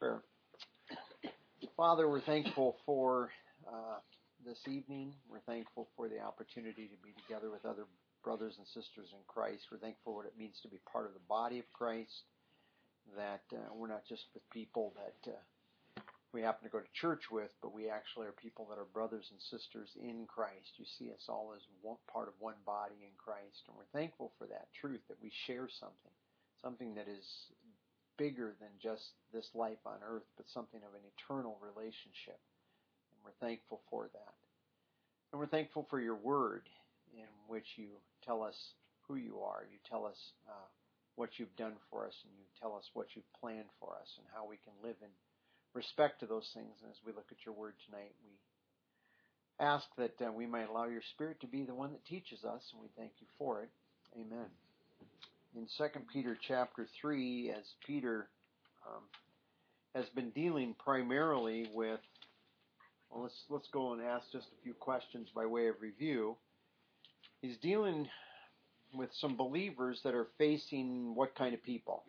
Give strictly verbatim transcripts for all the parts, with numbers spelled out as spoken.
Prayer. Father, we're thankful for uh, this evening. We're thankful for the opportunity to be together with other brothers and sisters in Christ. We're thankful for what it means to be part of the body of Christ, that uh, we're not just with people that uh, we happen to go to church with, but we actually are people that are brothers and sisters in Christ. You see us all as one part of one body in Christ, and we're thankful for that truth, that we share something, something that is bigger than just this life on earth, but something of an eternal relationship. And we're thankful for that. And we're thankful for your word, in which you tell us who you are. You tell us uh, what you've done for us, and you tell us what you've planned for us, and how we can live in respect to those things. And as we look at your word tonight, we ask that uh, we might allow your Spirit to be the one that teaches us, and we thank you for it. Amen. In Second Peter chapter three, as Peter um, has been dealing primarily with, well, let's let's go and ask just a few questions by way of review. He's dealing with some believers that are facing what kind of people?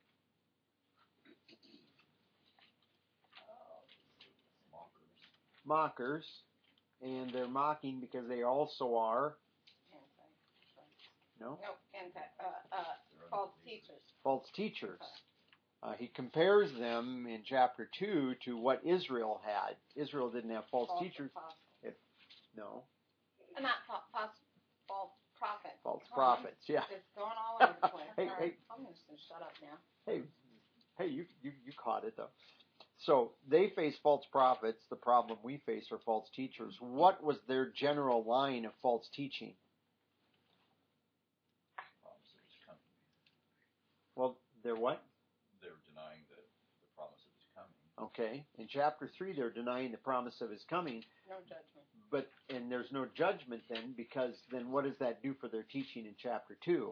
Mockers. Mockers, and they're mocking because they also are. No? No, anti, uh, uh, false teachers. False teachers. Uh, he compares them in chapter two to what Israel had. Israel didn't have false, false teachers. If, no. Uh, not false, false, false prophets. False Come prophets, on. yeah. It's going all over the place. hey, all hey. right. I'm just going to shut up now. Hey, hey, you, you, you caught it, though. So they face false prophets. The problem we face are false teachers. What was their general line of false teaching? Well, they're what? They're denying the, the promise of his coming. Okay. In chapter three, they're denying the promise of his coming. No judgment. But and there's no judgment then, because then what does that do for their teaching in chapter two?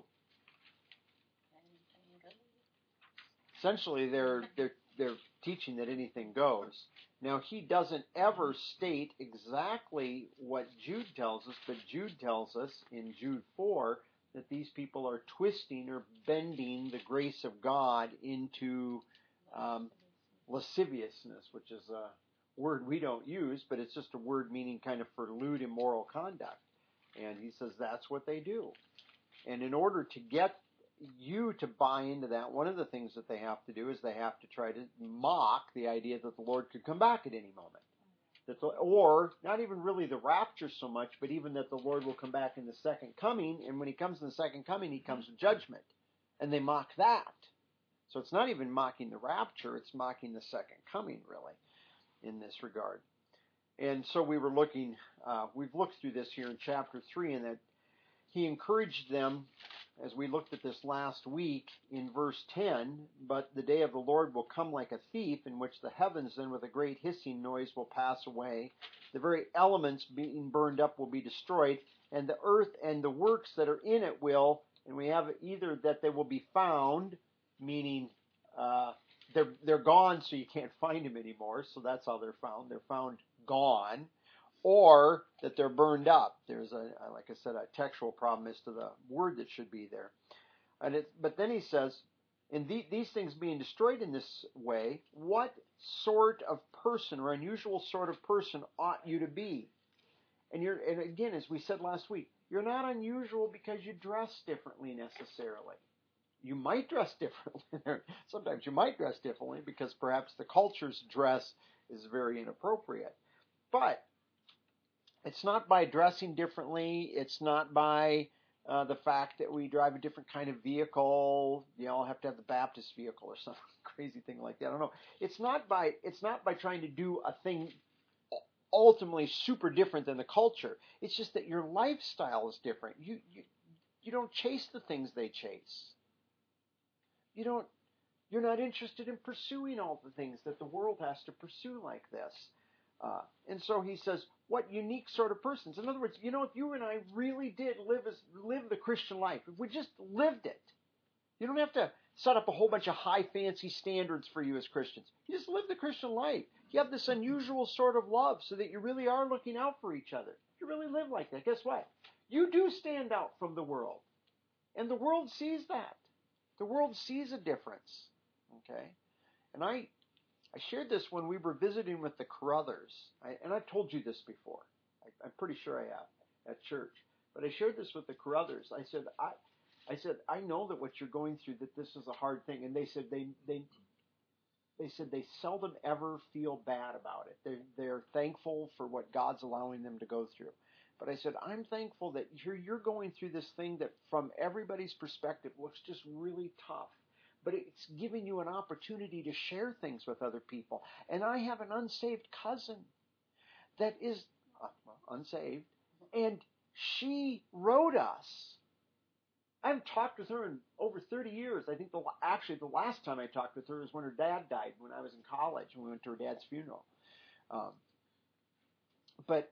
Essentially, they're they're they're teaching that anything goes. Now, he doesn't ever state exactly what Jude tells us, but Jude tells us in Jude four that these people are twisting or bending the grace of God into um, lasciviousness, which is a word we don't use, but it's just a word meaning kind of for lewd, immoral conduct. And he says that's what they do. And in order to get you to buy into that, one of the things that they have to do is they have to try to mock the idea that the Lord could come back at any moment. That the, or, not even really the rapture so much, but even that the Lord will come back in the second coming, and when he comes in the second coming, he comes with judgment. And they mock that. So it's not even mocking the rapture, it's mocking the second coming, really, in this regard. And so we were looking, uh, we've looked through this here in chapter three, and that he encouraged them, as we looked at this last week in verse ten, but the day of the Lord will come like a thief, in which the heavens then with a great hissing noise will pass away. The very elements being burned up will be destroyed, and the earth and the works that are in it will, and we have either that they will be found, meaning uh, they're, they're gone so you can't find them anymore, so that's how they're found. They're found gone. Or that they're burned up. There's a, like I said, a textual problem as to the word that should be there. And it, but then he says, in the, these things being destroyed in this way, what sort of person or unusual sort of person ought you to be? And you're, and again, as we said last week, you're not unusual because you dress differently necessarily. You might dress differently. Sometimes you might dress differently because perhaps the culture's dress is very inappropriate. But it's not by dressing differently. It's not by uh, the fact that we drive a different kind of vehicle. You all have to have the Baptist vehicle or some crazy thing like that. I don't know. It's not by it's not by trying to do a thing ultimately super different than the culture. It's just that your lifestyle is different. You you you don't chase the things they chase. You don't. You're not interested in pursuing all the things that the world has to pursue like this. Uh, and so he says, what unique sort of persons? In other words, you know, if you and I really did live as live the Christian life, if we just lived it, you don't have to set up a whole bunch of high fancy standards for you as Christians. You just live the Christian life. You have this unusual sort of love so that you really are looking out for each other. You really live like that. Guess what? You do stand out from the world. And the world sees that. The world sees a difference. Okay? And I... I shared this when we were visiting with the Carruthers, I, and I've told you this before. I, I'm pretty sure I have at church. But I shared this with the Carruthers. I said, I, I said, I know that what you're going through, that this is a hard thing. And they said they, they, they said they seldom ever feel bad about it. They're, they're thankful for what God's allowing them to go through. But I said, I'm thankful that you're, you're going through this thing that from everybody's perspective looks just really tough. But it's giving you an opportunity to share things with other people. And I have an unsaved cousin that is uh, well, unsaved, and she wrote us. I haven't talked with her in over thirty years. I think the actually the last time I talked with her was when her dad died, when I was in college, and we went to her dad's funeral. Um, but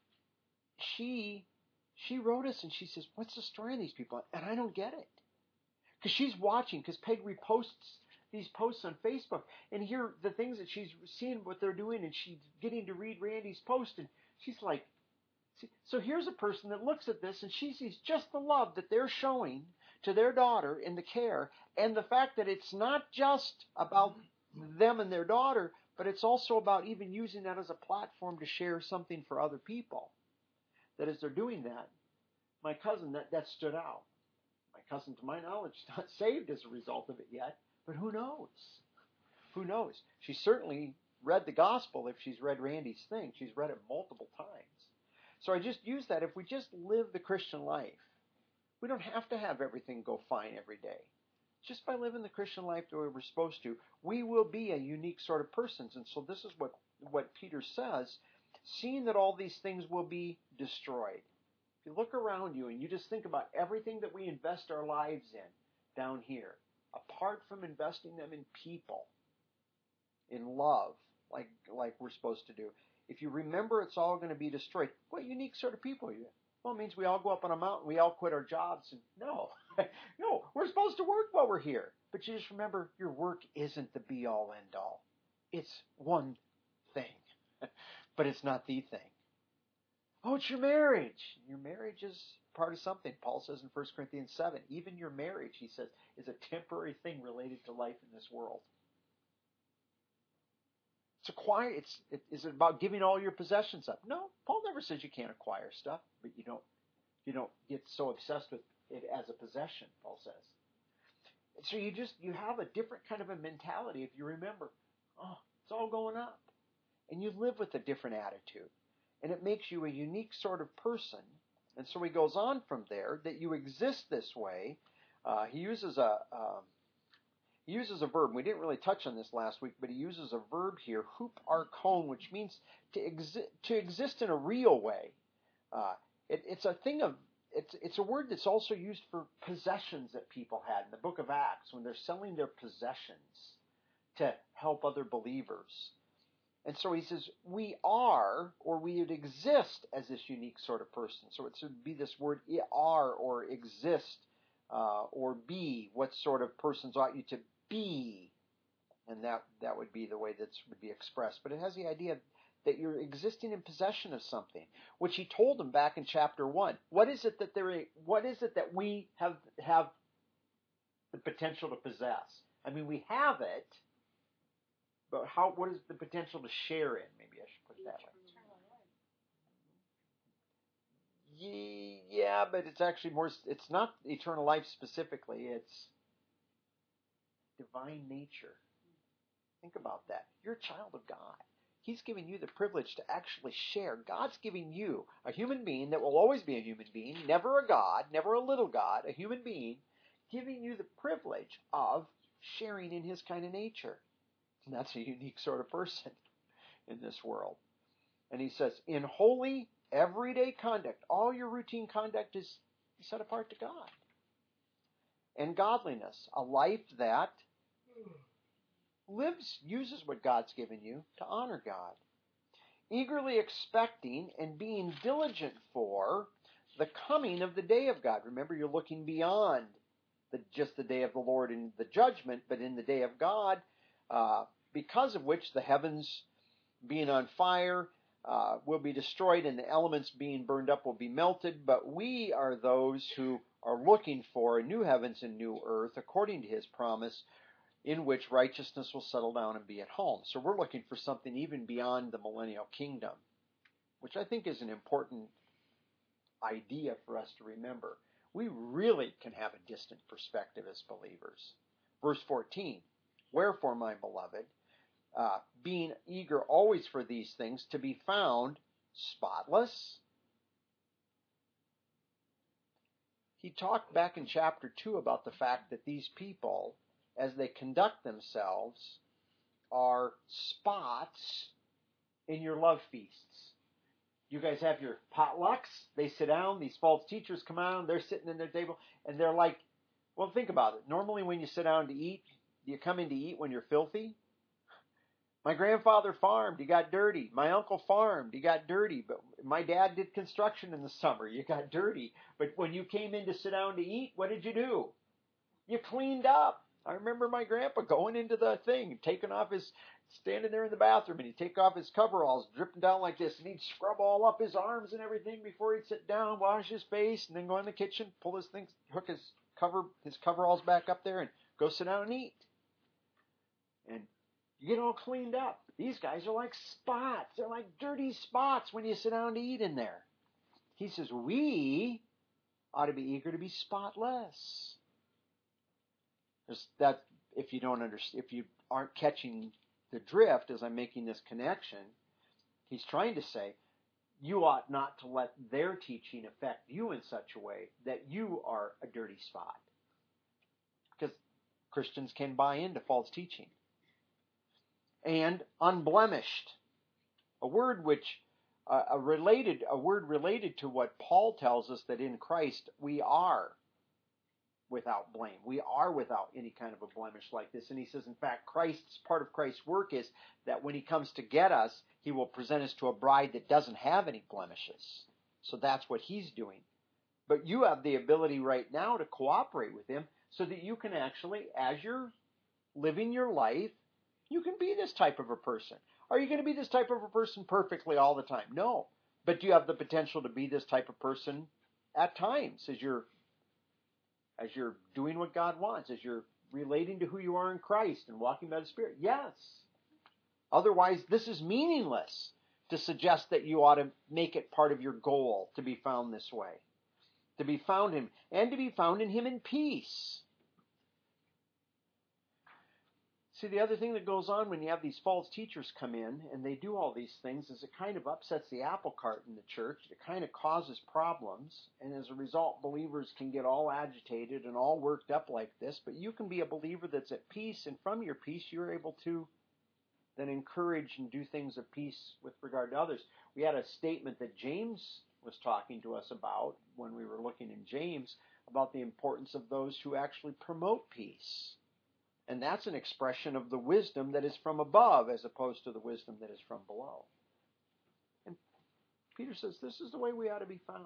she she wrote us, and she says, "What's the story on these people?" And I don't get it. Because she's watching, because Peg reposts these posts on Facebook, and here the things that she's seeing what they're doing, and she's getting to read Randy's post, and she's like, see, so here's a person that looks at this, and she sees just the love that they're showing to their daughter in the care, and the fact that it's not just about them and their daughter, but it's also about even using that as a platform to share something for other people. That as they're doing that, my cousin, that, that stood out. My cousin, to my knowledge, is not saved as a result of it yet, but who knows? Who knows? She certainly read the gospel if she's read Randy's thing. She's read it multiple times. So I just use that. If we just live the Christian life, we don't have to have everything go fine every day. Just by living the Christian life the way we're supposed to, we will be a unique sort of persons. And so this is what, what Peter says, seeing that all these things will be destroyed. If you look around you and you just think about everything that we invest our lives in down here, apart from investing them in people, in love, like like we're supposed to do, if you remember it's all going to be destroyed, what unique sort of people are you? Well, it means we all go up on a mountain, we all quit our jobs, and no, no, we're supposed to work while we're here. But you just remember, your work isn't the be-all, end-all. It's one thing, but it's not the thing. Oh, it's your marriage. Your marriage is part of something. Paul says in First Corinthians seven, even your marriage, he says, is a temporary thing related to life in this world. It's acquire. It's it, is it about giving all your possessions up? No, Paul never says you can't acquire stuff, but you don't you don't get so obsessed with it as a possession. Paul says. So you just you have a different kind of a mentality if you remember. Oh, it's all going up, and you live with a different attitude. And it makes you a unique sort of person. And so he goes on from there, that you exist this way. Uh, he uses a um, he uses a verb. We didn't really touch on this last week, but he uses a verb here, huparkon, which means to exist to exist in a real way. Uh, it, it's a thing of it's it's a word that's also used for possessions that people had in the book of Acts when they're selling their possessions to help other believers. And so he says, we are, or we would exist as this unique sort of person. So it would be this word are, or exist, uh, or be. What sort of persons ought you to be? And that, that would be the way that would be expressed. But it has the idea that you're existing in possession of something, which he told them back in chapter one. What is it that there? What is it that we have have the potential to possess? I mean, we have it. But how? What is the potential to share in? Maybe I should put it that way. Yeah, but it's actually more. It's not eternal life specifically. It's divine nature. Think about that. You're a child of God. He's giving you the privilege to actually share. God's giving you, a human being that will always be a human being, never a God, never a little God, a human being, giving you the privilege of sharing in his kind of nature. And that's a unique sort of person in this world. And he says, in holy, everyday conduct, all your routine conduct is set apart to God. And godliness, a life that lives, uses what God's given you to honor God. Eagerly expecting and being diligent for the coming of the day of God. Remember, you're looking beyond the, just the day of the Lord and the judgment, but in the day of God, Uh, because of which the heavens being on fire uh, will be destroyed and the elements being burned up will be melted. But we are those who are looking for a new heavens and new earth according to his promise, in which righteousness will settle down and be at home. So we're looking for something even beyond the millennial kingdom, which I think is an important idea for us to remember. We really can have a distant perspective as believers. Verse fourteen, wherefore, my beloved, uh, being eager always for these things, to be found spotless. He talked back in chapter two about the fact that these people, as they conduct themselves, are spots in your love feasts. You guys have your potlucks. They sit down. These false teachers come out. They're sitting in their table. And they're like, well, think about it. Normally when you sit down to eat, do you come in to eat when you're filthy? My grandfather farmed. He got dirty. My uncle farmed. He got dirty. But my dad did construction in the summer. You got dirty. But when you came in to sit down to eat, what did you do? You cleaned up. I remember my grandpa going into the thing, taking off his, standing there in the bathroom, and he'd take off his coveralls, dripping down like this, and he'd scrub all up his arms and everything before he'd sit down, wash his face, and then go in the kitchen, pull his things, hook his cover, his coveralls back up there, and go sit down and eat. And you get all cleaned up. These guys are like spots. They're like dirty spots when you sit down to eat in there. He says, we ought to be eager to be spotless. That if you don't understand, if you aren't catching the drift as I'm making this connection, he's trying to say you ought not to let their teaching affect you in such a way that you are a dirty spot. Because Christians can buy into false teaching. And unblemished, a word which uh, a related a word related to what Paul tells us that in Christ we are without blame. We are without any kind of a blemish like this. And he says, in fact, Christ's part of Christ's work is that when he comes to get us, he will present us to a bride that doesn't have any blemishes. So that's what he's doing. But you have the ability right now to cooperate with him so that you can actually, as you're living your life, you can be this type of a person. Are you going to be this type of a person perfectly all the time? No. But you have the potential to be this type of person at times as you're as you're doing what God wants, as you're relating to who you are in Christ and walking by the Spirit. Yes. Otherwise, this is meaningless to suggest that you ought to make it part of your goal to be found this way. To be found in Him, and to be found in Him in peace. See, the other thing that goes on when you have these false teachers come in and they do all these things is it kind of upsets the apple cart in the church. It kind of causes problems. And as a result, believers can get all agitated and all worked up like this. But you can be a believer that's at peace, and from your peace, you're able to then encourage and do things of peace with regard to others. We had a statement that James was talking to us about when we were looking in James about the importance of those who actually promote peace. And that's an expression of the wisdom that is from above as opposed to the wisdom that is from below. And Peter says this is the way we ought to be found.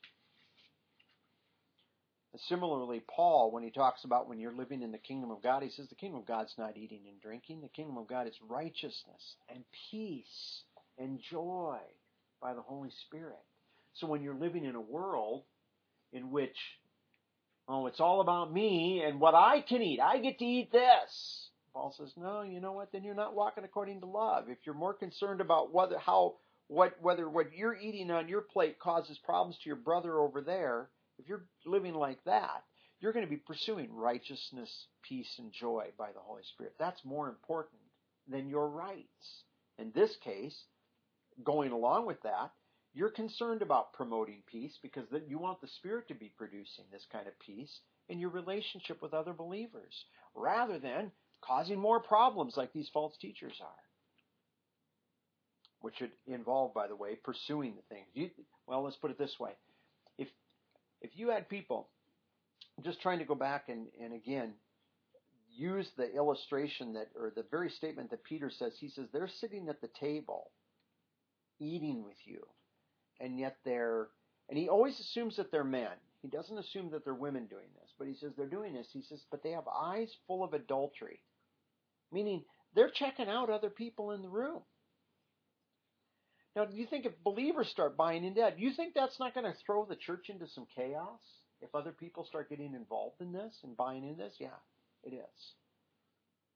And similarly, Paul, when he talks about when you're living in the kingdom of God, he says the kingdom of God's not eating and drinking. The kingdom of God is righteousness and peace and joy by the Holy Spirit. So when you're living in a world in which oh, it's all about me and what I can eat. I get to eat this. Paul says, no, you know what? Then you're not walking according to love. If you're more concerned about whether how what whether what you're eating on your plate causes problems to your brother over there, if you're living like that, you're going to be pursuing righteousness, peace, and joy by the Holy Spirit. That's more important than your rights. In this case, going along with that, you're concerned about promoting peace because you want the Spirit to be producing this kind of peace in your relationship with other believers, rather than causing more problems like these false teachers are, which would involve, by the way, pursuing the things. You, well, let's put it this way. If if you had people, I'm just trying to go back and, and again, use the illustration that, or the very statement that Peter says, he says, they're sitting at the table eating with you. And yet they're, and he always assumes that they're men. He doesn't assume that they're women doing this. But he says they're doing this. He says, but they have eyes full of adultery. Meaning they're checking out other people in the room. Now, do you think if believers start buying into that, do you think that's not going to throw the church into some chaos? If other people start getting involved in this and buying into this? Yeah, it is.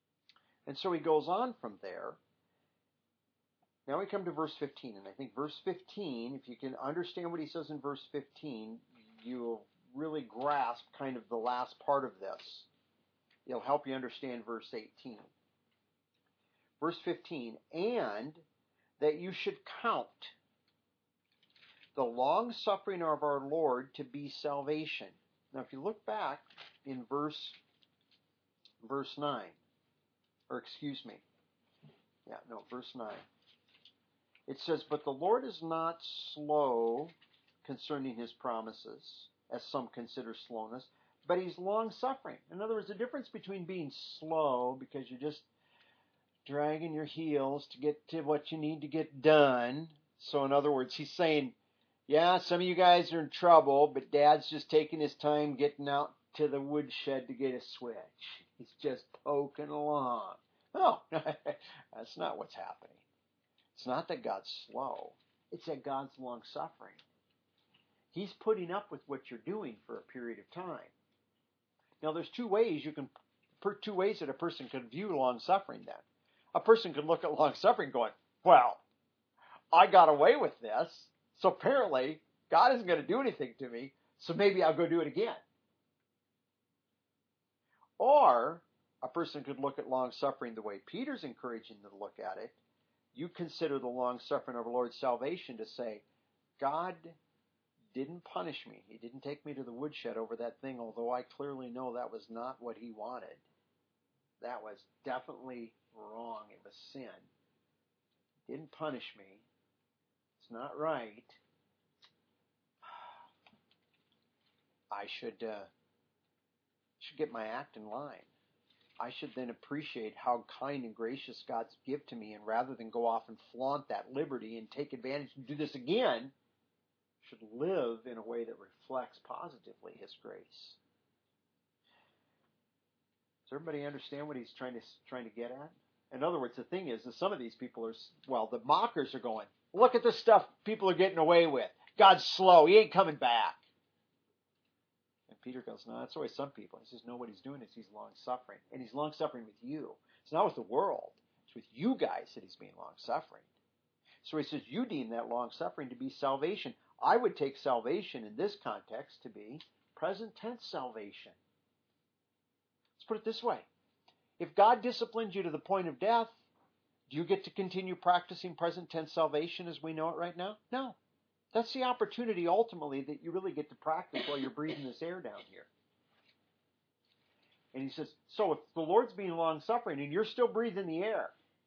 And so he goes on from there. Now we come to verse fifteen, and I think verse fifteen, if you can understand what he says in verse fifteen, you'll really grasp kind of the last part of this. It'll help you understand verse eighteen. Verse fifteen, and that you should count the long suffering of our Lord to be salvation. Now if you look back in verse verse nine, or excuse me, yeah, no, verse nine. It says, but the Lord is not slow concerning his promises, as some consider slowness, but he's long-suffering. In other words, the difference between being slow, because you're just dragging your heels to get to what you need to get done. So in other words, he's saying, yeah, some of you guys are in trouble, but Dad's just taking his time getting out to the woodshed to get a switch. He's just poking along. No, that's not what's happening. It's not that God's slow. It's that God's long-suffering. He's putting up with what you're doing for a period of time. Now, there's two ways you can, two ways that a person can view long-suffering then. A person can look at long-suffering going, well, I got away with this, so apparently God isn't going to do anything to me, so maybe I'll go do it again. Or a person could look at long-suffering the way Peter's encouraging them to look at it. You consider the long-suffering of our Lord's salvation to say, God didn't punish me. He didn't take me to the woodshed over that thing, although I clearly know that was not what he wanted. That was definitely wrong. It was sin. He didn't punish me. It's not right. I should, uh, should get my act in line. I should then appreciate how kind and gracious God's give to me, and rather than go off and flaunt that liberty and take advantage and do this again, should live in a way that reflects positively his grace. Does everybody understand what he's trying to trying to get at? In other words, the thing is that some of these people are, well, the mockers are going, look at the stuff people are getting away with. God's slow. He ain't coming back. And Peter goes, no, that's the way some people. He says, no, what he's doing is he's long-suffering. And he's long-suffering with you. It's not with the world. It's with you guys that he's being long-suffering. So he says, you deem that long-suffering to be salvation. I would take salvation in this context to be present tense salvation. Let's put it this way. If God disciplines you to the point of death, do you get to continue practicing present tense salvation as we know it right now? No. That's the opportunity ultimately that you really get to practice while you're breathing this air down here. And he says, so if the Lord's being long-suffering and you're still breathing the air,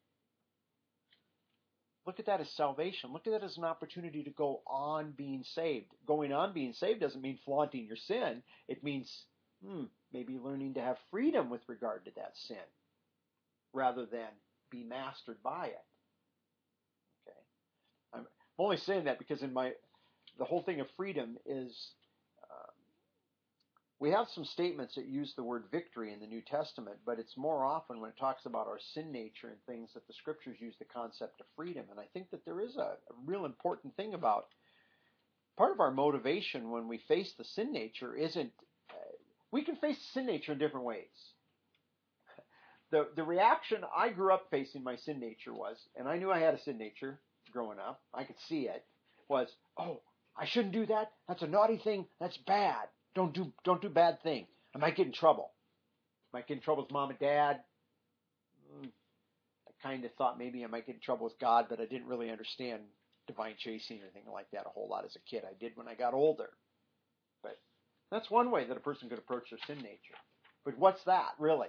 look at that as salvation. Look at that as an opportunity to go on being saved. Going on being saved doesn't mean flaunting your sin. It means hmm, maybe learning to have freedom with regard to that sin rather than be mastered by it. Okay, I'm only saying that because in my the whole thing of freedom is um, we have some statements that use the word victory in the New Testament, but it's more often when it talks about our sin nature and things that the Scriptures use the concept of freedom. And I think that there is a, a real important thing about part of our motivation when we face the sin nature isn't uh, we can face the sin nature in different ways. The the reaction I grew up facing my sin nature was, and I knew I had a sin nature growing up, I could see it, was, oh, I shouldn't do that. That's a naughty thing. That's bad. Don't do don't do bad thing. I might get in trouble. I might get in trouble with mom and dad. Mm, I kind of thought maybe I might get in trouble with God, but I didn't really understand divine chasing or anything like that a whole lot as a kid. I did when I got older. But that's one way that a person could approach their sin nature. But what's that, really?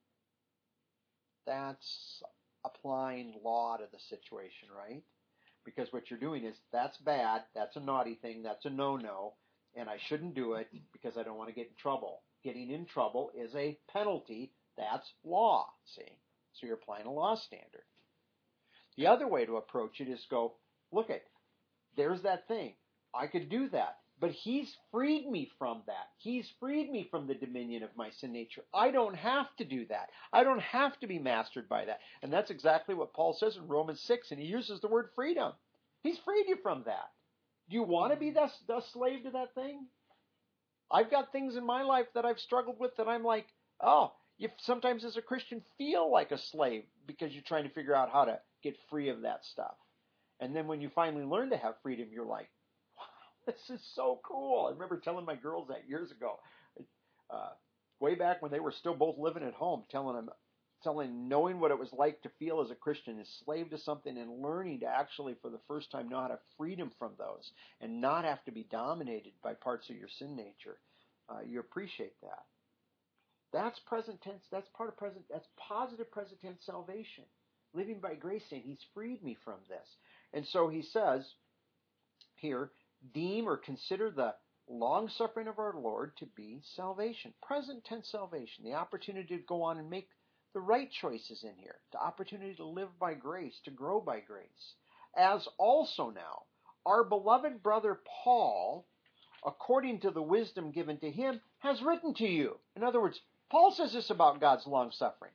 That's applying law to the situation, right? Because what you're doing is, that's bad, that's a naughty thing, that's a no-no, and I shouldn't do it because I don't want to get in trouble. Getting in trouble is a penalty. That's law, see? So you're applying a law standard. The other way to approach it is go, look at, there's that thing. I could do that. But he's freed me from that. He's freed me from the dominion of my sin nature. I don't have to do that. I don't have to be mastered by that. And that's exactly what Paul says in Romans six, and he uses the word freedom. He's freed you from that. Do you want to be the, the slave to that thing? I've got things in my life that I've struggled with that I'm like, oh, You sometimes as a Christian feel like a slave because you're trying to figure out how to get free of that stuff. And then when you finally learn to have freedom, you're like, wow, this is so cool. I remember telling my girls that years ago, uh, way back when they were still both living at home, telling them, telling, knowing what it was like to feel as a Christian, enslaved to something, and learning to actually, for the first time, know how to have freedom from those and not have to be dominated by parts of your sin nature. Uh, you appreciate that. That's present tense. That's part of present. That's positive present tense salvation. Living by grace, saying He's freed me from this. And so he says here, deem or consider the long suffering of our Lord to be salvation. Present tense salvation. The opportunity to go on and make the right choices in here. The opportunity to live by grace, to grow by grace. As also now, our beloved brother Paul, according to the wisdom given to him, has written to you. In other words, Paul says this about God's long suffering.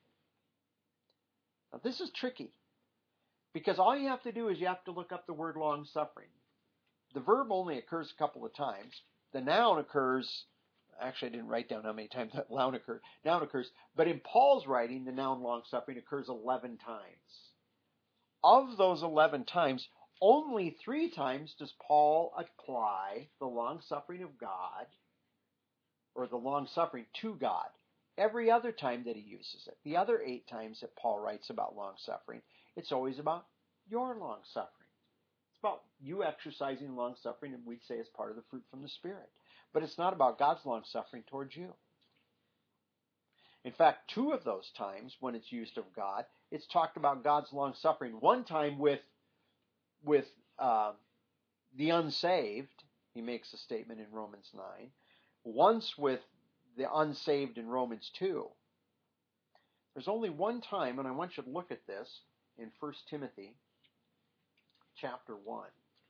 Now this is tricky, because all you have to do is you have to look up the word long suffering. The verb only occurs a couple of times. The noun occurs, actually I didn't write down how many times that noun occurs, noun occurs, but in Paul's writing, the noun long suffering occurs eleven times. Of those eleven times, only three times does Paul apply the long suffering of God, or the long suffering to God. Every other time that he uses it, the other eight times that Paul writes about long suffering, it's always about your long suffering. It's about you exercising long suffering, and we'd say it's part of the fruit from the Spirit. But it's not about God's long suffering towards you. In fact, two of those times when it's used of God, it's talked about God's long suffering. One time with with uh, the unsaved, he makes a statement in Romans nine. Once with the unsaved in Romans two. There's only one time, and I want you to look at this in First Timothy chapter one.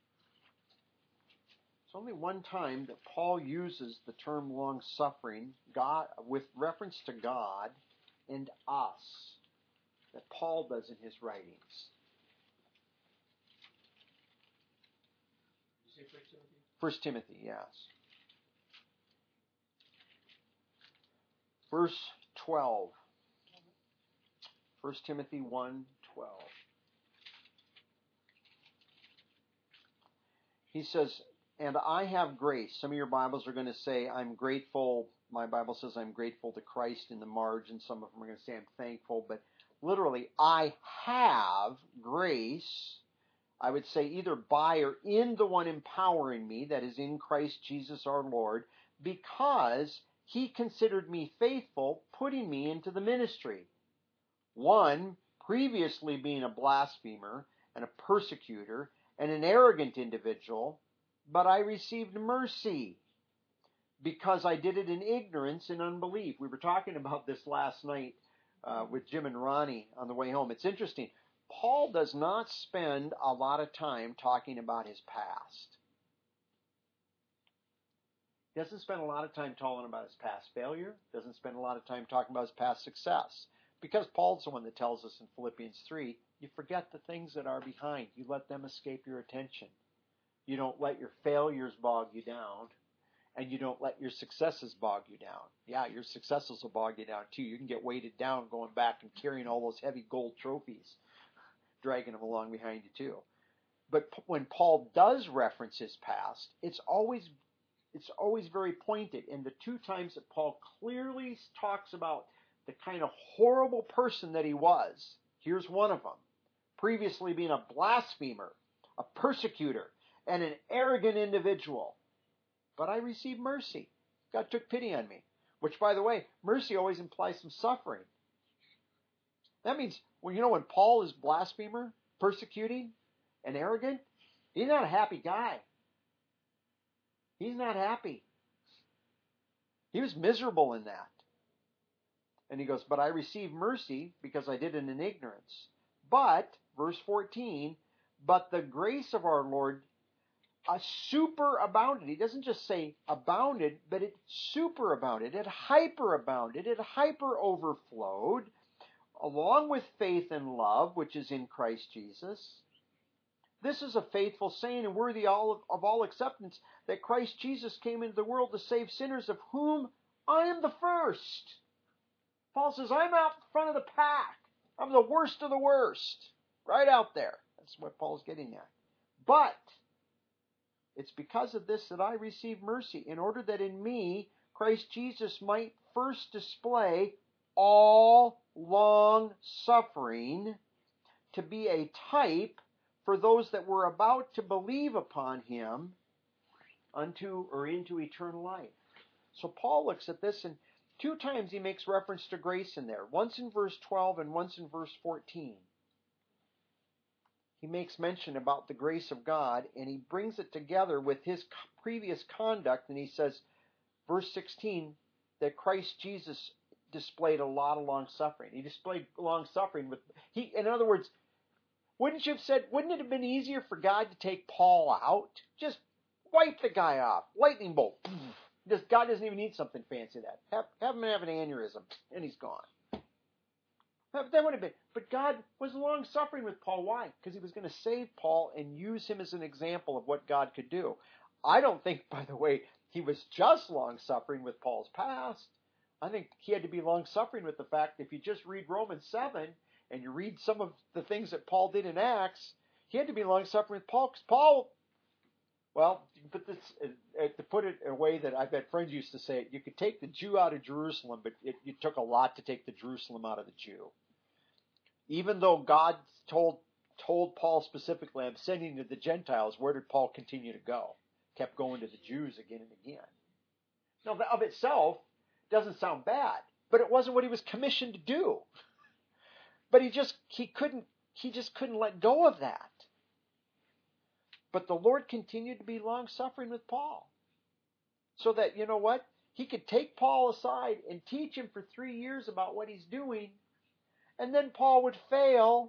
It's only one time that Paul uses the term long suffering God with reference to God and us, that Paul does in his writings. Did you say First Timothy? First Timothy, yes. Verse twelve. First Timothy one twelve. He says, and I have grace. Some of your Bibles are going to say, I'm grateful. My Bible says I'm grateful to Christ in the margin. Some of them are going to say I'm thankful. But literally, I have grace. I would say either by or in the one empowering me, that is in Christ Jesus our Lord, because He considered me faithful, putting me into the ministry. One, previously being a blasphemer and a persecutor and an arrogant individual, but I received mercy because I did it in ignorance and unbelief. We were talking about this last night uh, with Jim and Ronnie on the way home. It's interesting. Paul does not spend a lot of time talking about his past. He doesn't spend a lot of time talking about his past failure. Doesn't spend a lot of time talking about his past success. Because Paul's the one that tells us in Philippians three, you forget the things that are behind. You let them escape your attention. You don't let your failures bog you down. And you don't let your successes bog you down. Yeah, your successes will bog you down too. You can get weighted down going back and carrying all those heavy gold trophies, dragging them along behind you too. But when Paul does reference his past, it's always It's always very pointed. And the two times that Paul clearly talks about the kind of horrible person that he was, here's one of them. Previously being a blasphemer, a persecutor, and an arrogant individual. But I received mercy. God took pity on me. Which, by the way, mercy always implies some suffering. That means, well, you know, when Paul is blasphemer, persecuting, and arrogant, he's not a happy guy. He's not happy. He was miserable in that. And he goes, but I received mercy because I did it in ignorance. But, verse fourteen, but the grace of our Lord uh, superabounded. He doesn't just say abounded, but it superabounded. It hyperabounded. It hyper overflowed, along with faith and love, which is in Christ Jesus. This is a faithful saying and worthy of all acceptance, that Christ Jesus came into the world to save sinners, of whom I am the first. Paul says, I'm out in front of the pack. I'm the worst of the worst. Right out there. That's what Paul's getting at. But it's because of this that I receive mercy, in order that in me Christ Jesus might first display all long suffering to be a type for those that were about to believe upon him unto or into eternal life. So Paul looks at this, and two times he makes reference to grace in there. Once in verse twelve and once in verse fourteen. He makes mention about the grace of God, and he brings it together with his previous conduct, and he says, verse sixteen, that Christ Jesus displayed a lot of long suffering. He displayed long suffering with he. In other words, wouldn't you have said? Wouldn't it have been easier for God to take Paul out? Just wipe the guy off, lightning bolt. Just, God doesn't even need something fancy. That have, have him have an aneurysm, and he's gone. That, that would have been. But God was long suffering with Paul. Why? Because he was going to save Paul and use him as an example of what God could do. I don't think, by the way, he was just long suffering with Paul's past. I think he had to be long suffering with the fact that if you just read Romans seven and you read some of the things that Paul did in Acts, he had to be long suffering with Paul because Paul, well, but this, uh, to put it in a way that I've had friends used to say, you could take the Jew out of Jerusalem, but it, it took a lot to take the Jerusalem out of the Jew. Even though God told told Paul specifically, I'm sending you to the Gentiles, where did Paul continue to go? Kept going to the Jews again and again. Now, of itself, doesn't sound bad, but it wasn't what he was commissioned to do. But he just he couldn't he just couldn't let go of that. But the Lord continued to be long suffering with Paul, so that, you know what, he could take Paul aside and teach him for three years about what he's doing, and then Paul would fail.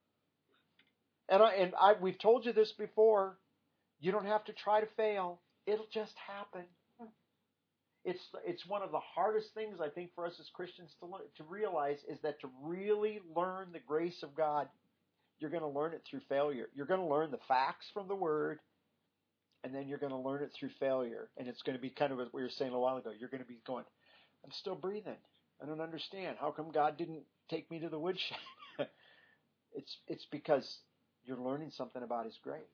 And I and I we've told you this before. You don't have to try to fail; it'll just happen. It's it's one of the hardest things, I think, for us as Christians to learn, to realize is that to really learn the grace of God, you're going to learn it through failure. You're going to learn the facts from the Word, and then you're going to learn it through failure. And it's going to be kind of what we were saying a while ago. You're going to be going, I'm still breathing. I don't understand. How come God didn't take me to the woodshed? it's it's because you're learning something about His grace.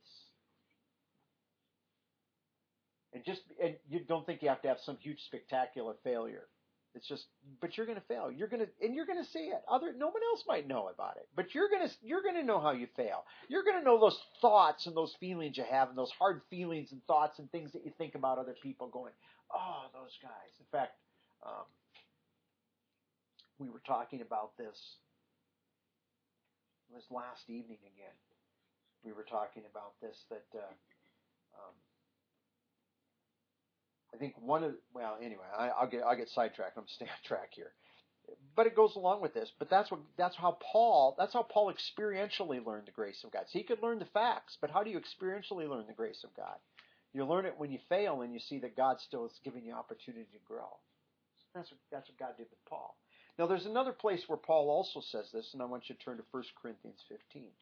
And just and you don't think you have to have some huge spectacular failure. It's just, but you're going to fail. You're going to, and you're going to see it. Other, no one else might know about it, but you're going to, you're going to know how you fail. You're going to know those thoughts and those feelings you have, and those hard feelings and thoughts and things that you think about other people. Going, oh, those guys. In fact, um, we were talking about this this last evening again. We were talking about this that. Uh, um, I think one of well, anyway, I, I'll get I'll get sidetracked. I'm staying on track here, but it goes along with this. But that's what that's how Paul that's how Paul experientially learned the grace of God. So he could learn the facts, but how do you experientially learn the grace of God? You learn it when you fail and you see that God still is giving you opportunity to grow. That's what that's what God did with Paul. Now, there's another place where Paul also says this, and I want you to turn to First Corinthians fifteen.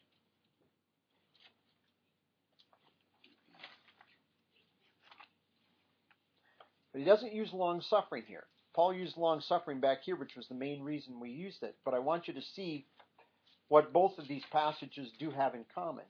But he doesn't use long-suffering here. Paul used long-suffering back here, which was the main reason we used it. But I want you to see what both of these passages do have in common.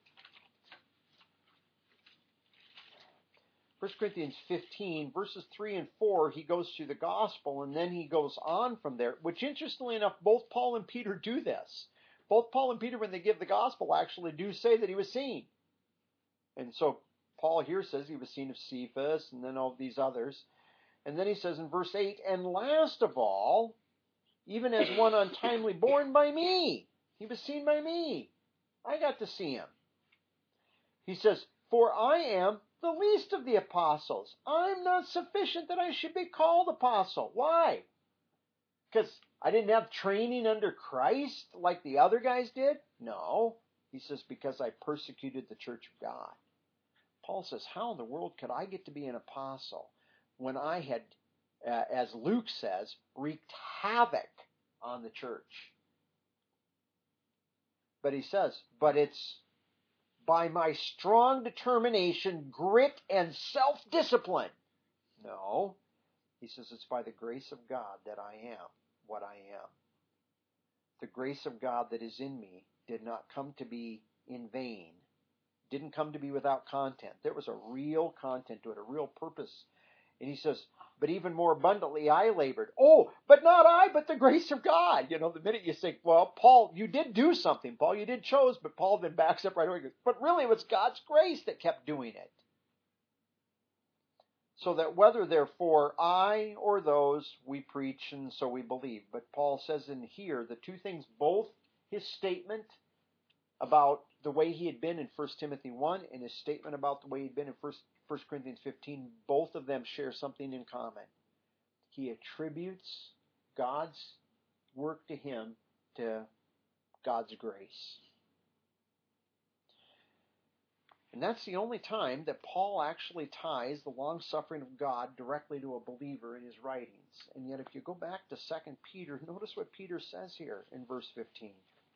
First Corinthians fifteen, verses three and four, he goes through the gospel, and then he goes on from there, which, interestingly enough, both Paul and Peter do this. Both Paul and Peter, when they give the gospel, actually do say that he was seen. And so Paul here says he was seen of Cephas, and then all these others. And then he says in verse eight, and last of all, even as one untimely born by me. He was seen by me. I got to see him. He says, for I am the least of the apostles. I'm not sufficient that I should be called apostle. Why? Because I didn't have training under Christ like the other guys did? No. He says, because I persecuted the church of God. Paul says, how in the world could I get to be an apostle when I had, uh, as Luke says, wreaked havoc on the church? But he says, but it's by my strong determination, grit, and self-discipline. No. He says, it's by the grace of God that I am what I am. the grace of God that is in me did not come to be in vain, didn't come to be without content. There was a real content to it, a real purpose. And he says, but even more abundantly I labored. Oh, but not I, but the grace of God. You know, the minute you say, well, Paul, you did do something. Paul, you did chose, but Paul then backs up right away. But really it was God's grace that kept doing it. So that whether therefore I or those, we preach and so we believe. But Paul says in here, the two things, both his statement about the way he had been in First Timothy one and his statement about the way he'd been in First Corinthians fifteen, both of them share something in common. He attributes God's work to him to God's grace. And that's the only time that Paul actually ties the long-suffering of God directly to a believer in his writings. And yet if you go back to Second Peter, notice what Peter says here in verse fifteen.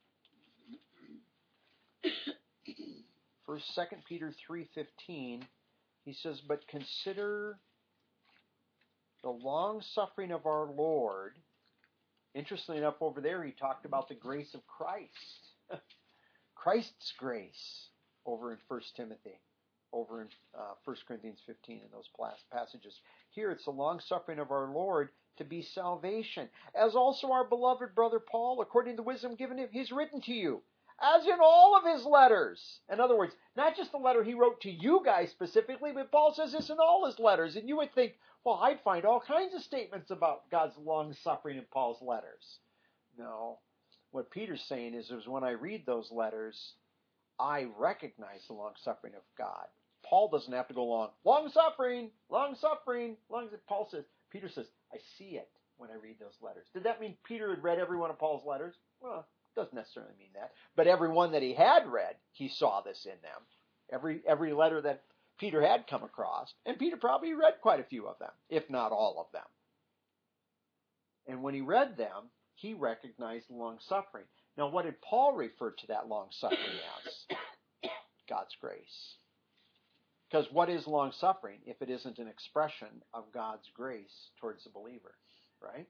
First, Second Peter three fifteen, he says, but consider the long-suffering of our Lord. Interestingly enough, over there he talked about the grace of Christ. Christ's grace over in First Timothy, over in uh, First Corinthians fifteen in those passages. Here it's the long-suffering of our Lord to be salvation, as also our beloved brother Paul, according to the wisdom given him, he's written to you, as in all of his letters. In other words, not just the letter he wrote to you guys specifically, but Paul says this in all his letters. And you would think, well, I'd find all kinds of statements about God's long-suffering in Paul's letters. No. What Peter's saying is, is when I read those letters, I recognize the long-suffering of God. Paul doesn't have to go along, long-suffering, long-suffering, long Paul says, Peter says, I see it when I read those letters. Did that mean Peter had read every one of Paul's letters? Well, doesn't necessarily mean that. But every one that he had read, he saw this in them. Every every letter that Peter had come across, and Peter probably read quite a few of them, if not all of them. And when he read them, he recognized long-suffering. Now, what did Paul refer to that long-suffering as? God's grace. Because what is long-suffering if it isn't an expression of God's grace towards the believer, right?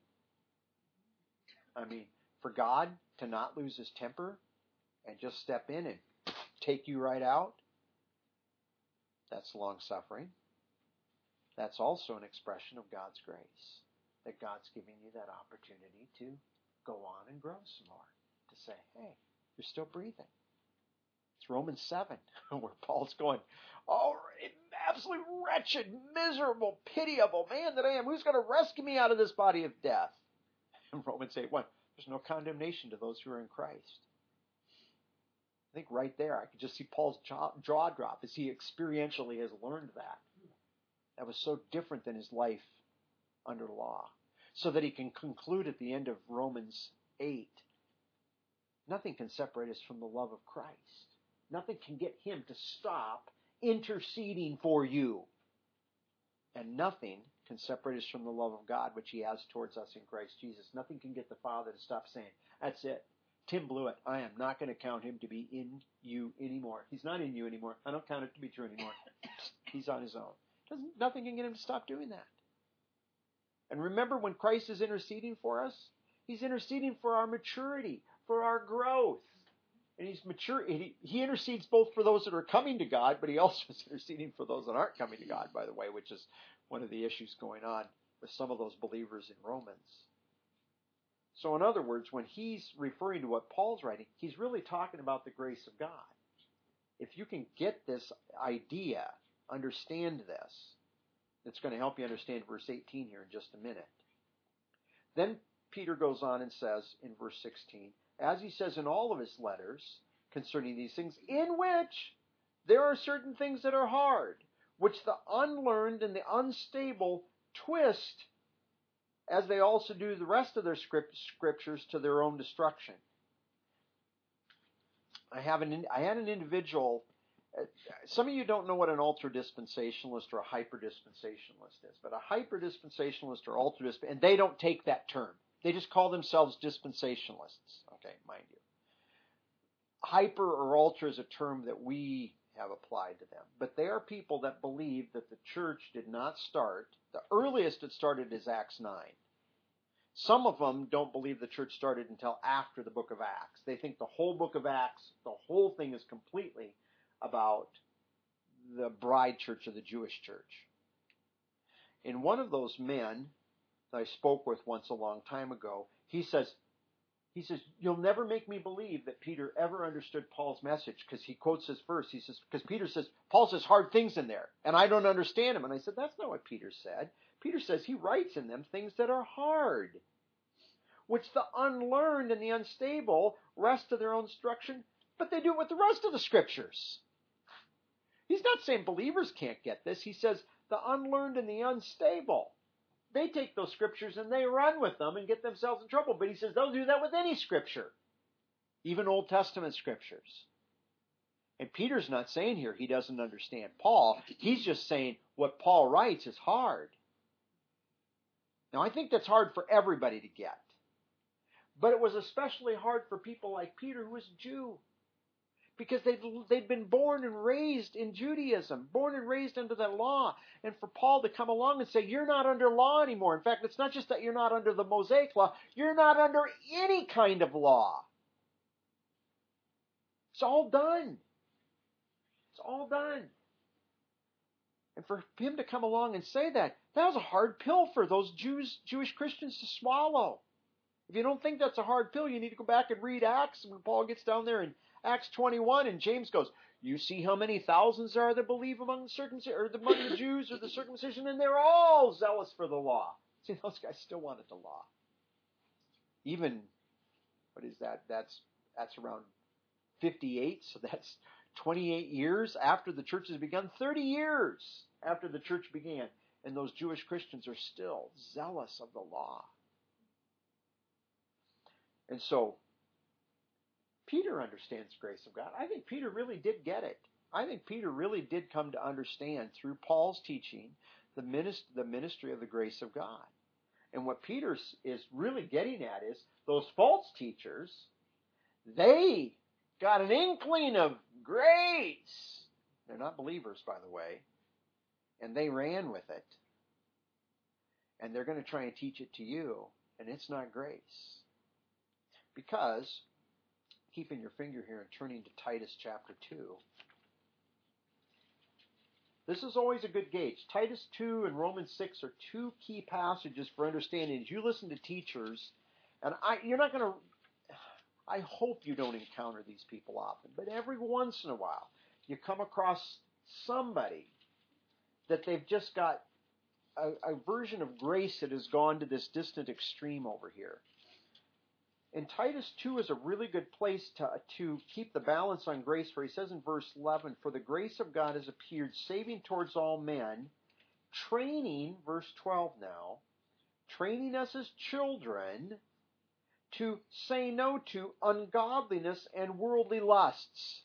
I mean, for God to not lose his temper and just step in and take you right out, that's long-suffering. That's also an expression of God's grace, that God's giving you that opportunity to go on and grow some more, to say, hey, you're still breathing. It's Romans seven, where Paul's going, oh, absolutely wretched, miserable, pitiable man that I am. Who's going to rescue me out of this body of death? And Romans eight one, there's no condemnation to those who are in Christ. I think right there, I could just see Paul's jaw, jaw drop as he experientially has learned that. That was so different than his life under law. So that he can conclude at the end of Romans eight, nothing can separate us from the love of Christ. Nothing can get him to stop interceding for you. And nothing can separate us from the love of God, which he has towards us in Christ Jesus. Nothing can get the Father to stop saying, that's it. Tim blew it. I am not going to count him to be in you anymore. He's not in you anymore. I don't count it to be true anymore. He's on his own. Doesn't, nothing can get him to stop doing that. And remember, when Christ is interceding for us, he's interceding for our maturity, for our growth. And he's mature. He, he intercedes both for those that are coming to God, but he also is interceding for those that aren't coming to God, by the way, which is one of the issues going on with some of those believers in Romans. So in other words, when he's referring to what Paul's writing, he's really talking about the grace of God. If you can get this idea, understand this, it's going to help you understand verse eighteen here in just a minute. Then Peter goes on and says in verse sixteen, as he says in all of his letters concerning these things, in which there are certain things that are hard, which the unlearned and the unstable twist, as they also do the rest of their script, scriptures to their own destruction. I have an I had an individual. Uh, some of you don't know what an ultra-dispensationalist or a hyper-dispensationalist is, but a hyper-dispensationalist or ultra-dispensationalist, and they don't take that term. They just call themselves dispensationalists. Okay, mind you. Hyper or ultra is a term that we have applied to them. But they are people that believe that the church did not start. The earliest it started is Acts nine. Some of them don't believe the church started until after the book of Acts. They think the whole book of Acts, the whole thing is completely about the bride church of the Jewish church. And one of those men that I spoke with once a long time ago, he says, he says, you'll never make me believe that Peter ever understood Paul's message, because he quotes his verse. He says, because Peter says, Paul says hard things in there, and I don't understand him. And I said, that's not what Peter said. Peter says he writes in them things that are hard, which the unlearned and the unstable rest to their own instruction, but they do it with the rest of the scriptures. He's not saying believers can't get this. He says the unlearned and the unstable, they take those scriptures and they run with them and get themselves in trouble. But he says they'll do that with any scripture, even Old Testament scriptures. And Peter's not saying here he doesn't understand Paul. He's just saying what Paul writes is hard. Now, I think that's hard for everybody to get. But it was especially hard for people like Peter, who was a Jew. Because they'd, they'd been born and raised in Judaism, born and raised under that law. And for Paul to come along and say, you're not under law anymore. In fact, it's not just that you're not under the Mosaic law, you're not under any kind of law. It's all done. It's all done. And for him to come along and say that, that was a hard pill for those Jews, Jewish Christians to swallow. If you don't think that's a hard pill, you need to go back and read Acts. When Paul gets down there in Acts twenty-one, and James goes, you see how many thousands there are that believe among the circumcision, or among the Jews or the circumcision, and they're all zealous for the law. See, those guys still wanted the law. Even, what is that? That's that's around fifty-eight, so that's twenty-eight years after the church has begun, thirty years after the church began, and those Jewish Christians are still zealous of the law. And so, Peter understands the grace of God. I think Peter really did get it. I think Peter really did come to understand through Paul's teaching the ministry, the ministry of the grace of God. And what Peter is really getting at is those false teachers, they got an inkling of grace. They're not believers, by the way. And they ran with it. And they're going to try and teach it to you. And it's not grace. Because, keeping your finger here and turning to Titus chapter two, this is always a good gauge. Titus two and Romans six are two key passages for understanding. As you listen to teachers, and I, you're not going to, I hope you don't encounter these people often, but every once in a while, you come across somebody that they've just got a, a version of grace that has gone to this distant extreme over here. And Titus two is a really good place to, to keep the balance on grace, for he says in verse eleven, for the grace of God has appeared, saving towards all men, training, verse twelve now, training us as children to say no to ungodliness and worldly lusts.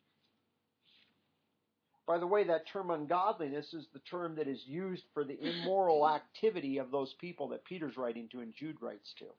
By the way, that term ungodliness is the term that is used for the immoral activity of those people that Peter's writing to and Jude writes to.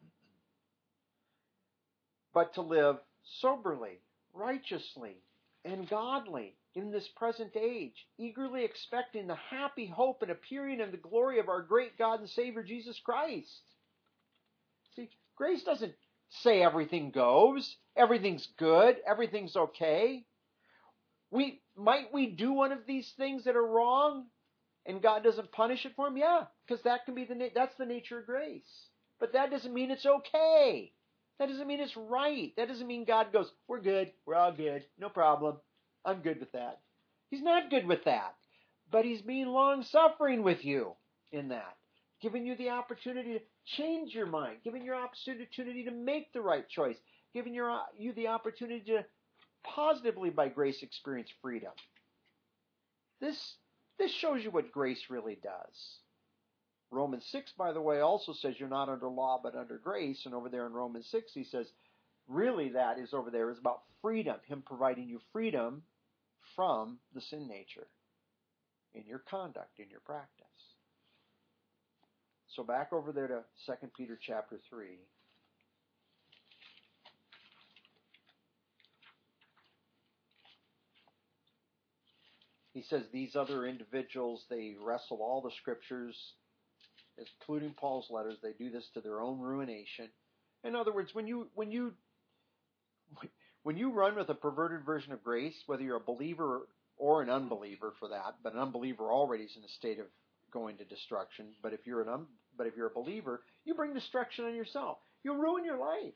But to live soberly, righteously, and godly in this present age, eagerly expecting the happy hope and appearing in the glory of our great God and Savior Jesus Christ. See, grace doesn't say everything goes, everything's good, everything's okay. We might we do one of these things that are wrong, and God doesn't punish it for them? Yeah, because that can be the that's the nature of grace. But that doesn't mean it's okay. That doesn't mean it's right. That doesn't mean God goes, we're good, we're all good, no problem, I'm good with that. He's not good with that. But he's being long-suffering with you in that, giving you the opportunity to change your mind, giving you opportunity to make the right choice, giving your, you the opportunity to positively, by grace, experience freedom. This, this shows you what grace really does. Romans six, by the way, also says you're not under law but under grace. And over there in Romans six, he says, really that is over there is about freedom, him providing you freedom from the sin nature in your conduct, in your practice. So back over there to Second Peter chapter three. He says these other individuals, they wrestle all the scriptures including Paul's letters. They do this to their own ruination. In other words, when you when you when you run with a perverted version of grace, whether you're a believer or an unbeliever for that, but an unbeliever already is in a state of going to destruction. But if you're an un, but if you're a believer, you bring destruction on yourself. You'll ruin your life.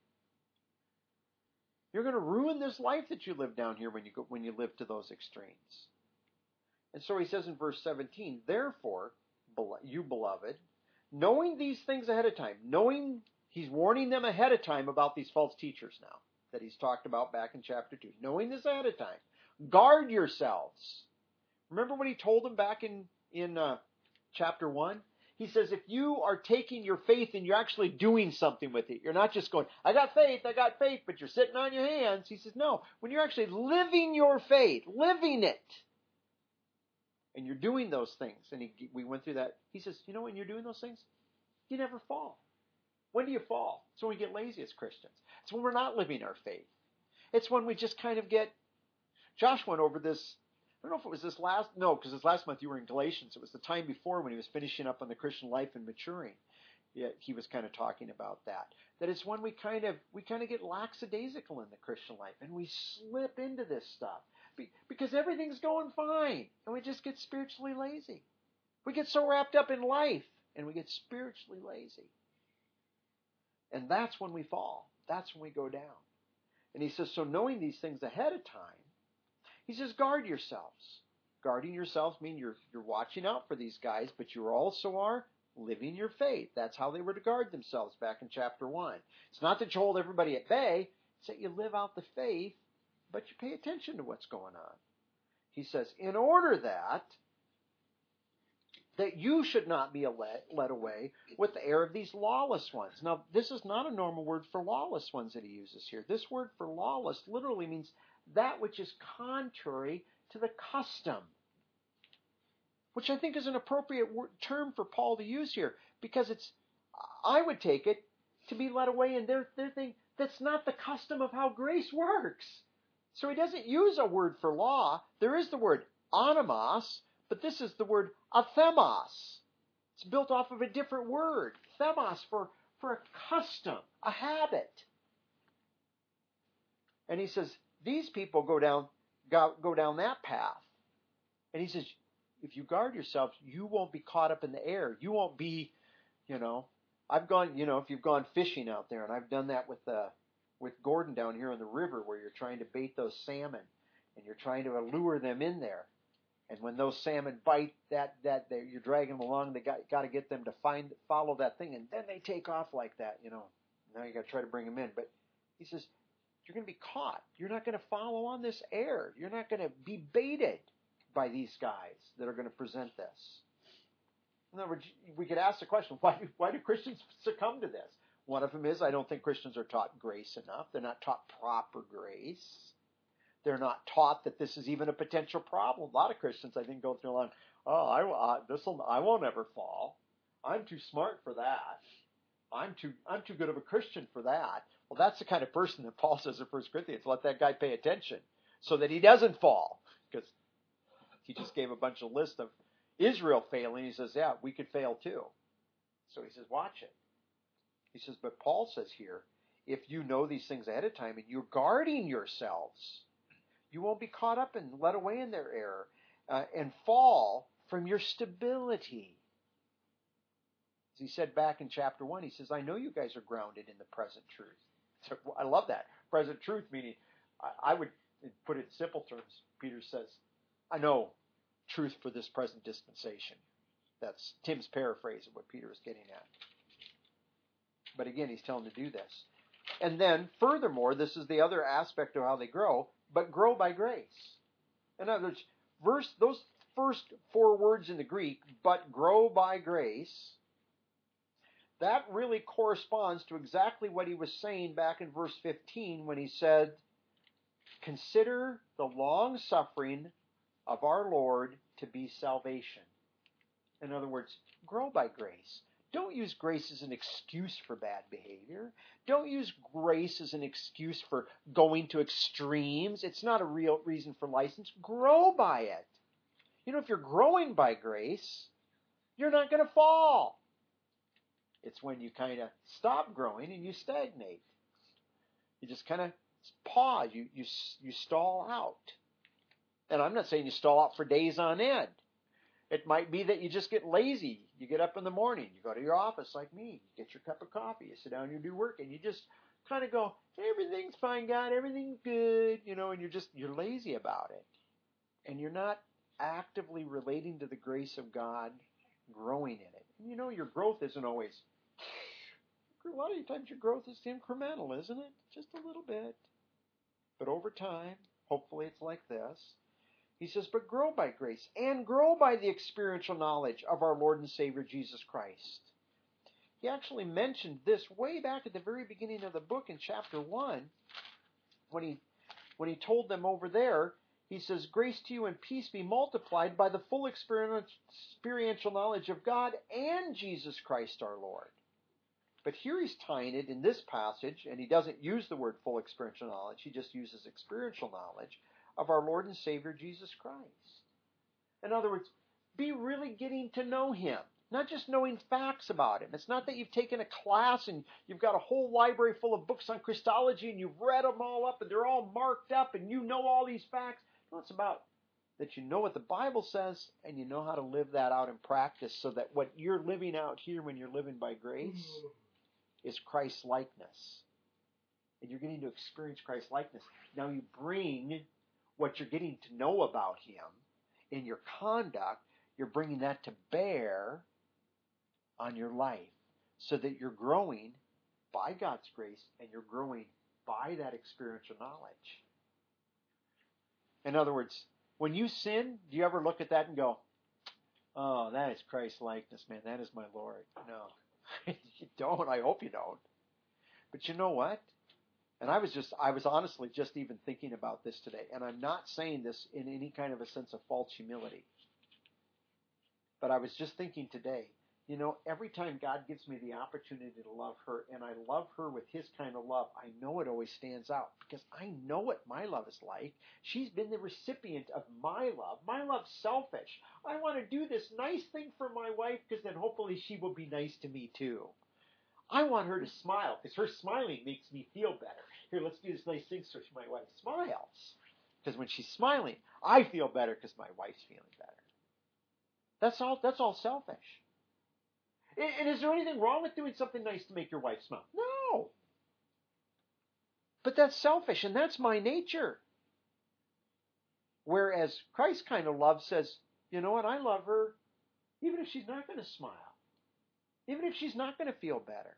You're going to ruin this life that you live down here when you go, when you live to those extremes. And so he says in verse seventeen, therefore, you beloved, knowing these things ahead of time, knowing he's warning them ahead of time about these false teachers now that he's talked about back in chapter two. Knowing this ahead of time, guard yourselves. Remember what he told them back in, in uh, chapter one? He says, if you are taking your faith and you're actually doing something with it, you're not just going, I got faith, I got faith, but you're sitting on your hands. He says, no, when you're actually living your faith, living it, and you're doing those things, and he, we went through that, he says, you know, when you're doing those things, you never fall. When do you fall? It's when we get lazy as Christians. It's when we're not living our faith. It's when we just kind of get, Josh went over this, I don't know if it was this last, no, because this last month you were in Galatians. It was the time before when he was finishing up on the Christian life and maturing. Yeah, he was kind of talking about that. That it's when we kind of we kind of get lackadaisical in the Christian life and we slip into this stuff Be, because everything's going fine and we just get spiritually lazy. We get so wrapped up in life and we get spiritually lazy. And that's when we fall. That's when we go down. And he says, so knowing these things ahead of time, he says, guard yourselves. Guarding yourselves means you're, you're watching out for these guys, but you also are living your faith. That's how they were to guard themselves back in chapter one. It's not that you hold everybody at bay. It's that you live out the faith, but you pay attention to what's going on. He says, in order that, that you should not be led, led away with the error of these lawless ones. Now, this is not a normal word for lawless ones that he uses here. This word for lawless literally means that which is contrary to the custom, which I think is an appropriate word, term for Paul to use here, because it's, I would take it to be led away in their, their thing that's not the custom of how grace works. So he doesn't use a word for law. There is the word anamos, but this is the word athemos. It's built off of a different word, themos, for, for a custom, a habit. And he says, these people go down go, go down that path. And he says, if you guard yourselves, you won't be caught up in the air. You won't be, you know, I've gone, you know, if you've gone fishing out there, and I've done that with uh, with Gordon down here in the river where you're trying to bait those salmon, and you're trying to lure them in there. And when those salmon bite, that that you're dragging them along, they got got to get them to find follow that thing, and then they take off like that, you know. Now you got to try to bring them in. But he says, you're going to be caught. You're not going to follow on this air. You're not going to be baited by these guys that are going to present this. In other words, we could ask the question, why do, why do Christians succumb to this? One of them is, I don't think Christians are taught grace enough. They're not taught proper grace. They're not taught that this is even a potential problem. A lot of Christians, I think, go through along, oh, I, uh, this'll, I won't ever fall. I'm too smart for that. I'm too I'm too good of a Christian for that. Well, that's the kind of person that Paul says in First Corinthians, let that guy pay attention so that he doesn't fall. Because he just gave a bunch of lists of Israel failing. He says, yeah, we could fail too. So he says, watch it. He says, but Paul says here, if you know these things ahead of time and you're guarding yourselves, you won't be caught up and led away in their error uh, and fall from your stability. As he said back in chapter one, he says, I know you guys are grounded in the present truth. So I love that. Present truth, meaning, I, I would put it in simple terms. Peter says, I know truth for this present dispensation. That's Tim's paraphrase of what Peter is getting at. But again, he's telling them to do this. And then, furthermore, this is the other aspect of how they grow, but grow by grace. In other words, verse, those first four words in the Greek, but grow by grace, that really corresponds to exactly what he was saying back in verse fifteen when he said, consider the long suffering of our Lord to be salvation. In other words, grow by grace. Don't use grace as an excuse for bad behavior. Don't use grace as an excuse for going to extremes. It's not a real reason for license. Grow by it. You know, if you're growing by grace, you're not going to fall. It's when you kind of stop growing and you stagnate. You just kind of pause. You, you, you stall out. And I'm not saying you stall out for days on end. It might be that you just get lazy. You get up in the morning, you go to your office like me, you get your cup of coffee, you sit down, you do work, and you just kind of go, everything's fine, God, everything's good, you know, and you're just, you're lazy about it. And you're not actively relating to the grace of God, growing in it. And you know, your growth isn't always, a lot of times your growth is incremental, isn't it? Just a little bit. But over time, hopefully it's like this. He says, but grow by grace and grow by the experiential knowledge of our Lord and Savior Jesus Christ. He actually mentioned this way back at the very beginning of the book in chapter one, when he when he told them over there, he says, grace to you and peace be multiplied by the full experiential knowledge of God and Jesus Christ our Lord. But here he's tying it in this passage, and he doesn't use the word full experiential knowledge, he just uses experiential knowledge of our Lord and Savior Jesus Christ. In other words, be really getting to know Him, not just knowing facts about Him. It's not that you've taken a class and you've got a whole library full of books on Christology and you've read them all up and they're all marked up and you know all these facts. No, it's about that you know what the Bible says and you know how to live that out in practice, so that what you're living out here when you're living by grace is Christ's likeness. And you're getting to experience Christ's likeness. Now you bring what you're getting to know about Him in your conduct, you're bringing that to bear on your life, so that you're growing by God's grace and you're growing by that experiential knowledge. In other words, when you sin, do you ever look at that and go, oh, that is Christ's likeness, man, that is my Lord? No, you don't. I hope you don't. But you know what? And I was just, I was honestly just even thinking about this today. And I'm not saying this in any kind of a sense of false humility. But I was just thinking today, you know, every time God gives me the opportunity to love her, and I love her with His kind of love, I know it always stands out, because I know what my love is like. She's been the recipient of my love. My love's selfish. I want to do this nice thing for my wife, because then hopefully she will be nice to me too. I want her to smile, because her smiling makes me feel better. Here, let's do this nice thing so my wife smiles. Because when she's smiling, I feel better because my wife's feeling better. That's all, that's all selfish. And is there anything wrong with doing something nice to make your wife smile? No. But that's selfish, and that's my nature. Whereas Christ's kind of love says, you know what, I love her even if she's not going to smile. Even if she's not going to feel better.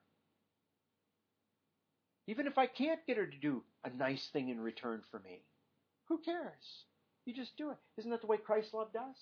Even if I can't get her to do a nice thing in return for me. Who cares? You just do it. Isn't that the way Christ loved us?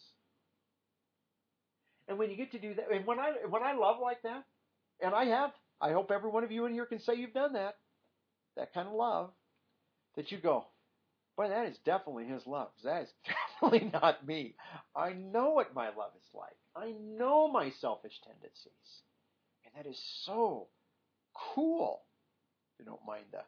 And when you get to do that, and when I when I love like that, and I have, I hope every one of you in here can say you've done that, that kind of love, that you go, boy, that is definitely His love. That is definitely not me. I know what my love is like. I know my selfish tendencies. And that is so cool. You don't mind the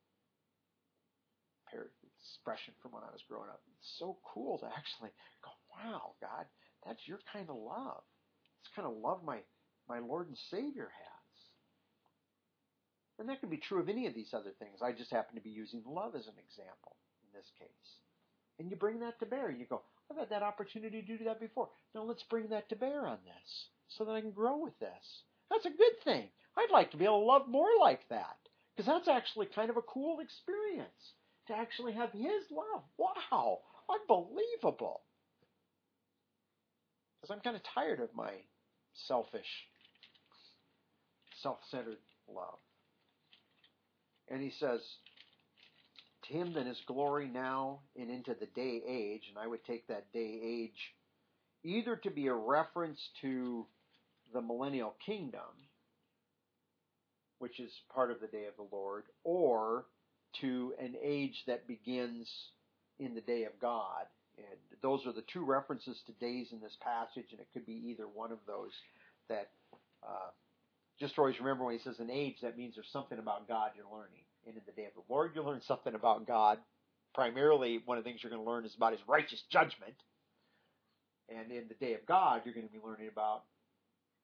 expression from when I was growing up. It's so cool to actually go, wow, God, that's your kind of love. It's the kind of love my, my Lord and Savior has. And that can be true of any of these other things. I just happen to be using love as an example in this case. And you bring that to bear. You go, I've had that opportunity to do that before. Now let's bring that to bear on this so that I can grow with this. That's a good thing. I'd like to be able to love more like that, because that's actually kind of a cool experience, to actually have His love. Wow, unbelievable. Because I'm kind of tired of my selfish, self-centered love. And he says, to Him then is glory now and into the day age, and I would take that day age either to be a reference to the millennial kingdom, which is part of the day of the Lord, or to an age that begins in the day of God. And those are the two references to days in this passage, and it could be either one of those. That uh, just always remember when he says an age, that means there's something about God you're learning. And in the day of the Lord, you'll learn something about God. Primarily, one of the things you're going to learn is about His righteous judgment. And in the day of God, you're going to be learning about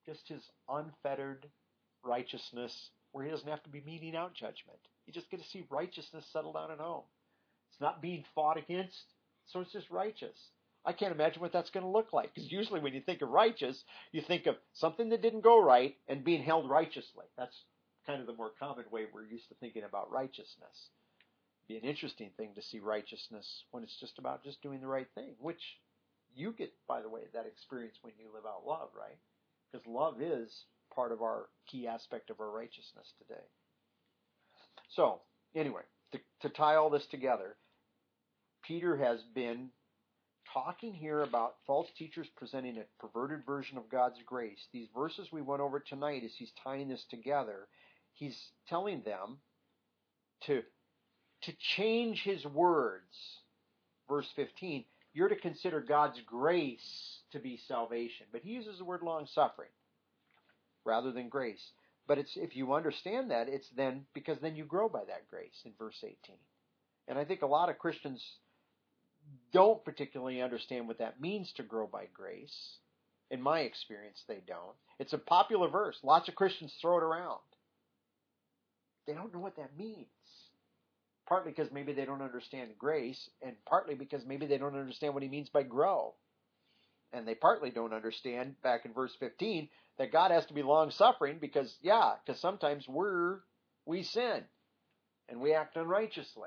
just his unfettered righteousness where he doesn't have to be meting out judgment. You just get to see righteousness settle down at home. It's not being fought against, so it's just righteous. I can't imagine what that's going to look like, because usually when you think of righteous, you think of something that didn't go right and being held righteously. That's kind of the more common way we're used to thinking about righteousness. It'd be an interesting thing to see righteousness when it's just about just doing the right thing, which you get, by the way, that experience when you live out love, right? Because love is part of our key aspect of our righteousness today. So, anyway, to, to tie all this together, Peter has been talking here about false teachers presenting a perverted version of God's grace. These verses we went over tonight, as he's tying this together, he's telling them to, to change his words. Verse fifteen, you're to consider God's grace to be salvation. But he uses the word long-suffering rather than grace. But it's if you understand that, it's then, because then you grow by that grace in verse eighteen. And I think a lot of Christians don't particularly understand what that means to grow by grace. In my experience, they don't. It's a popular verse. Lots of Christians throw it around. They don't know what that means. Partly because maybe they don't understand grace, and partly because maybe they don't understand what he means by grow. And they partly don't understand, back in verse fifteen, that God has to be long-suffering because, yeah, because sometimes we're, we sin and we act unrighteously.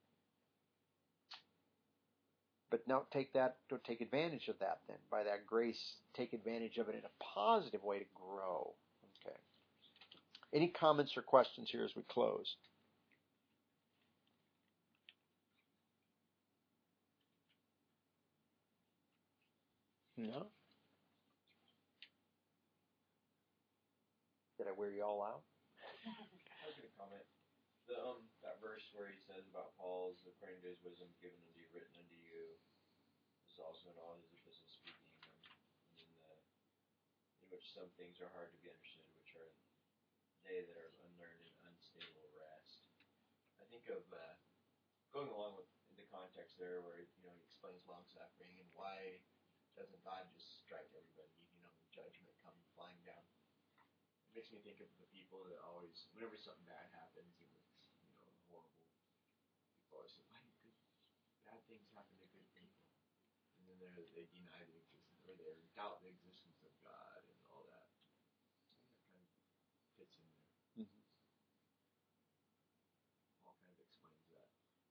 But don't take that, don't take advantage of that then. By that grace, take advantage of it in a positive way to grow. Okay. Any comments or questions here as we close? No? Did I wear you all out? I was going to comment. The, um, that verse where he says about Paul's, according to his wisdom given unto you, written unto you, is also in all his epistles speaking, um, in, the, in which some things are hard to be understood, which are they that are unlearned and unstable rest. I think of uh, going along with the context there where, you know, he explains long suffering and why doesn't God just strike everybody, you know, judgment come flying down. It makes me think of the people that always, whenever something bad happens, and it's, you know, horrible, people always say, why do good, bad things happen to good people? And then they they deny the existence, or they doubt the existence of God and all that. And that kind of fits in there. Mm-hmm. Paul kind of explains that.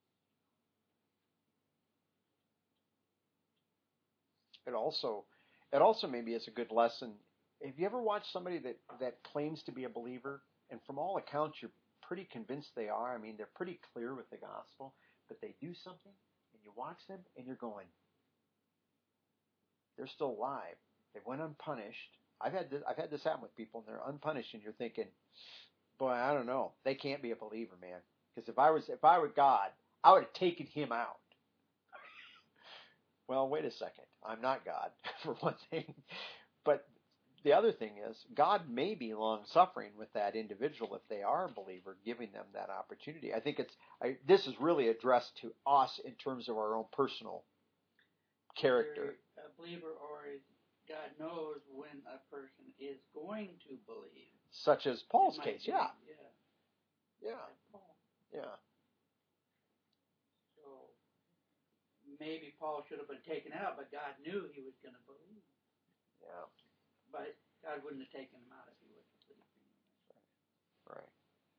It also, it also maybe is a good lesson. Have you ever watched somebody that, that claims to be a believer, and from all accounts you're pretty convinced they are? I mean, they're pretty clear with the gospel, but they do something, and you watch them, and you're going, they're still alive. They went unpunished. I've had this, I've had this happen with people, and they're unpunished, and you're thinking, boy, I don't know. They can't be a believer, man. Because if I was, if I were God, I would have taken him out. Well, wait a second. I'm not God, for one thing. But the other thing is, God may be long-suffering with that individual if they are a believer, giving them that opportunity. I think it's I, this is really addressed to us in terms of our own personal character. Either a believer, or God knows when a person is going to believe. Such as Paul's It might case, be, yeah. Yeah. Yeah. Like Paul. Yeah. So maybe Paul should have been taken out, but God knew he was going to believe. Yeah. But God wouldn't have taken him out if he was believing. Right.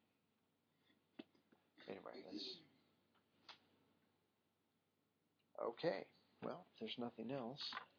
Anyway, that's okay. Well, if there's nothing else.